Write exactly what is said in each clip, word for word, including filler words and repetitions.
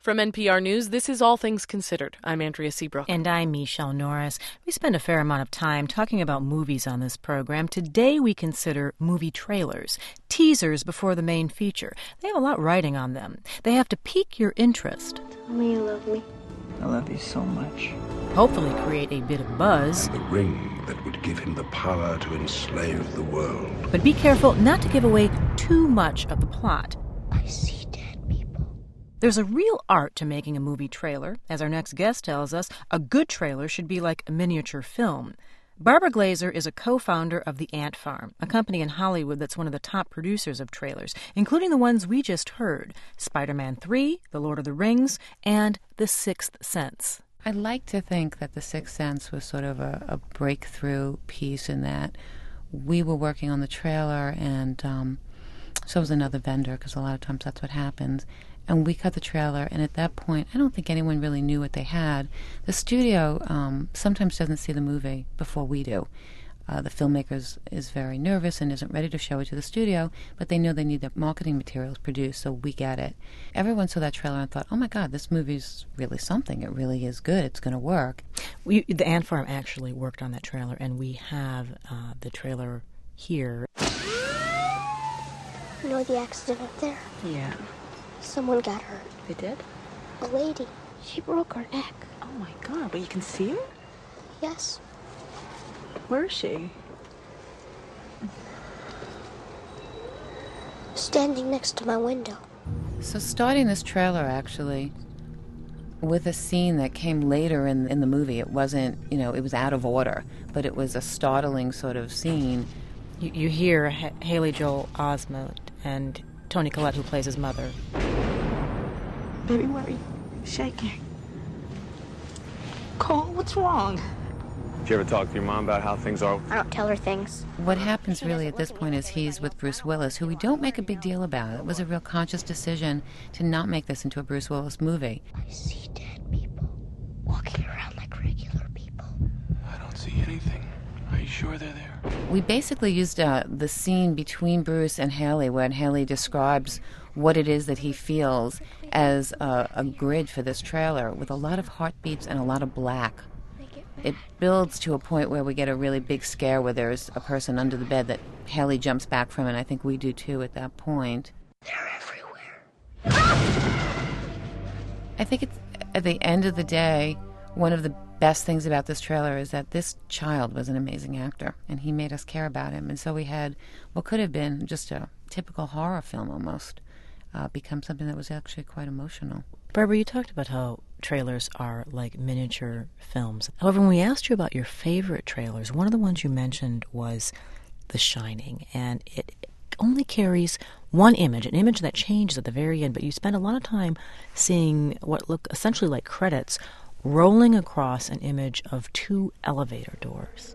From N P R News, this is All Things Considered. I'm Andrea Seabrook. And I'm Michelle Norris. We spend a fair amount of time talking about movies on this program. Today we consider movie trailers, teasers before the main feature. They have a lot riding on them. They have to pique your interest. Tell me you love me. I love you so much. Hopefully create a bit of buzz. And the ring that would give him the power to enslave the world. But be careful not to give away too much of the plot. I see dead people. There's a real art to making a movie trailer. As our next guest tells us, a good trailer should be like a miniature film. Barbara Glazer is a co-founder of The Ant Farm, a company in Hollywood that's one of the top producers of trailers, including the ones we just heard, Spider-Man three, The Lord of the Rings, and The Sixth Sense. I'd like to think that The Sixth Sense was sort of a, a breakthrough piece in that we were working on the trailer, and um, so was another vendor, because a lot of times that's what happens. And we cut the trailer, and at that point, I don't think anyone really knew what they had. The studio um, sometimes doesn't see the movie before we do. Uh, the filmmaker is, is very nervous and isn't ready to show it to the studio, but they know they need the marketing materials produced, so we get it. Everyone saw that trailer and thought, oh my God, this movie's really something. It really is good. It's going to work. We, the Ant Farm actually worked on that trailer, and we have uh, the trailer here. You know the accident up there? Yeah. Someone got hurt. They did? A lady. She broke her neck. Oh my God, but you can see her? Yes. Where is she? Standing next to my window. So starting this trailer, actually, with a scene that came later in, in the movie, it wasn't, you know, it was out of order, but it was a startling sort of scene. You, you hear H- Haley Joel Osment and Toni Collette, who plays his mother. Baby, why are you shaking? Cole, what's wrong? Did you ever talk to your mom about how things are? I don't tell her things. What happens really at this point is he's with Bruce Willis, who we don't make a big deal about. It was a real conscious decision to not make this into a Bruce Willis movie. I see dead people walking around like regular people. I don't see anything. Are you sure they're there? We basically used uh, the scene between Bruce and Haley, when Haley describes what it is that he feels, as a, a grid for this trailer, with a lot of heartbeats and a lot of black. It builds to a point where we get a really big scare where there's a person under the bed that Haley jumps back from, and I think we do too at that point. They're everywhere. I think it's, at the end of the day, one of the best things about this trailer is that this child was an amazing actor, and he made us care about him. And so we had what could have been just a typical horror film almost uh, become something that was actually quite emotional. Barbara, you talked about how trailers are like miniature films. However, when we asked you about your favorite trailers, one of the ones you mentioned was The Shining, and it only carries one image, an image that changes at the very end, but you spend a lot of time seeing what look essentially like credits rolling across an image of two elevator doors.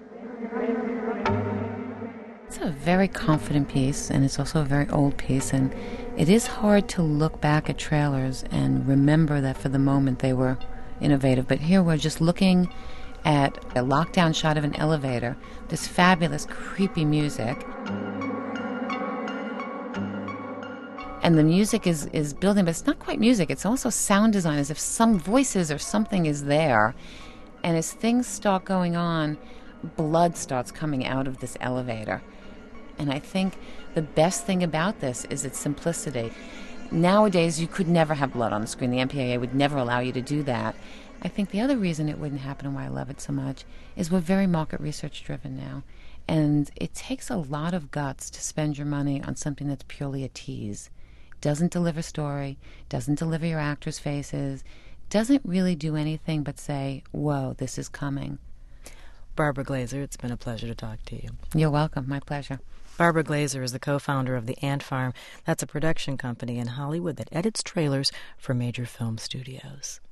It's a very confident piece, and it's also a very old piece, and it is hard to look back at trailers and remember that for the moment they were innovative. But here we're just looking at a lockdown shot of an elevator, this fabulous, creepy music. And the music is, is building, but it's not quite music. It's also sound design, as if some voices or something is there. And as things start going on, blood starts coming out of this elevator. And I think the best thing about this is its simplicity. Nowadays, you could never have blood on the screen. The M P A A would never allow you to do that. I think the other reason it wouldn't happen and why I love it so much is we're very market research driven now. And it takes a lot of guts to spend your money on something that's purely a tease. Doesn't deliver story, doesn't deliver your actors' faces, doesn't really do anything but say, whoa, this is coming. Barbara Glazer, it's been a pleasure to talk to you. You're welcome. My pleasure. Barbara Glazer is the co-founder of The Ant Farm. That's a production company in Hollywood that edits trailers for major film studios.